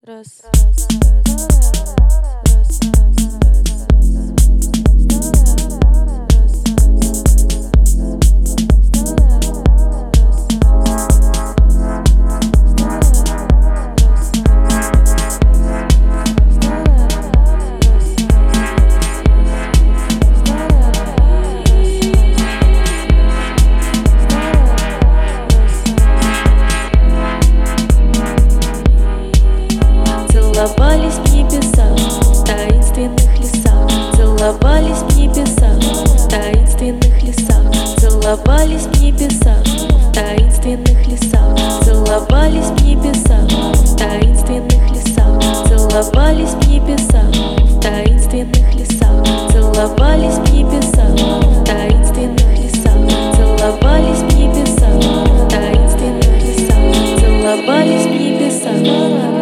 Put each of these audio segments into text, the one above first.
Раз. Целовались в небесах, в таинственных лесах. Целовались в небесах, в таинственных лесах. Целовались в небесах, в таинственных лесах. Целовались в небесах, в таинственных лесах. Целовались в небесах, в таинственных лесах. Целовались в небесах, в таинственных лесах. Целовались в небесах, в таинственных лесах. Целовались в небесах.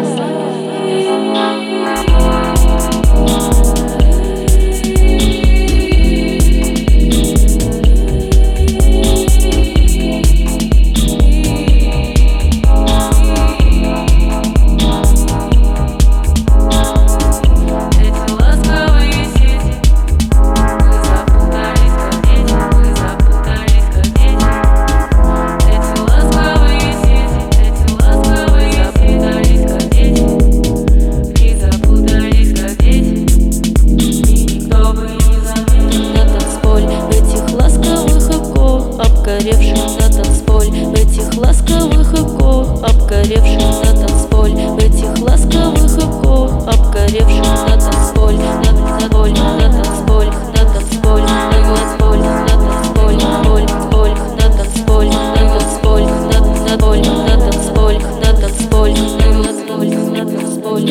Обгоревших на танцполь, в этих ласковых эко, обгоревших на танцполь, в этих ласковых эко, обгоревших на танцполь, на танцполь, на танцполь, на танцполь, на танцполь, на танцполь, боль, на танцполь, на танцполь, на танцполь, на танцполь, на танцполь, на танцполь,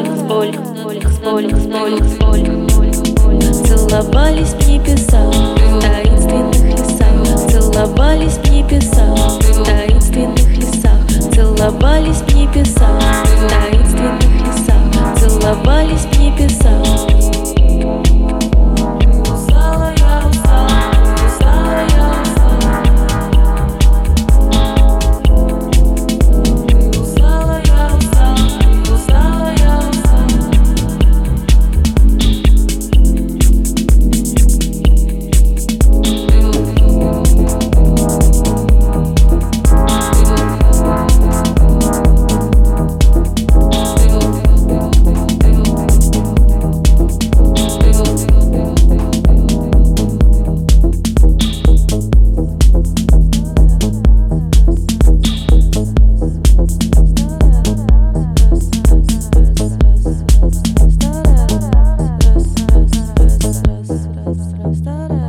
целовались в небесах, в таинственных лесах. Целовались в небесах, в таинственных лесах. Целовались в небесах, в таинственных лесах. Целовались в небесах. Da da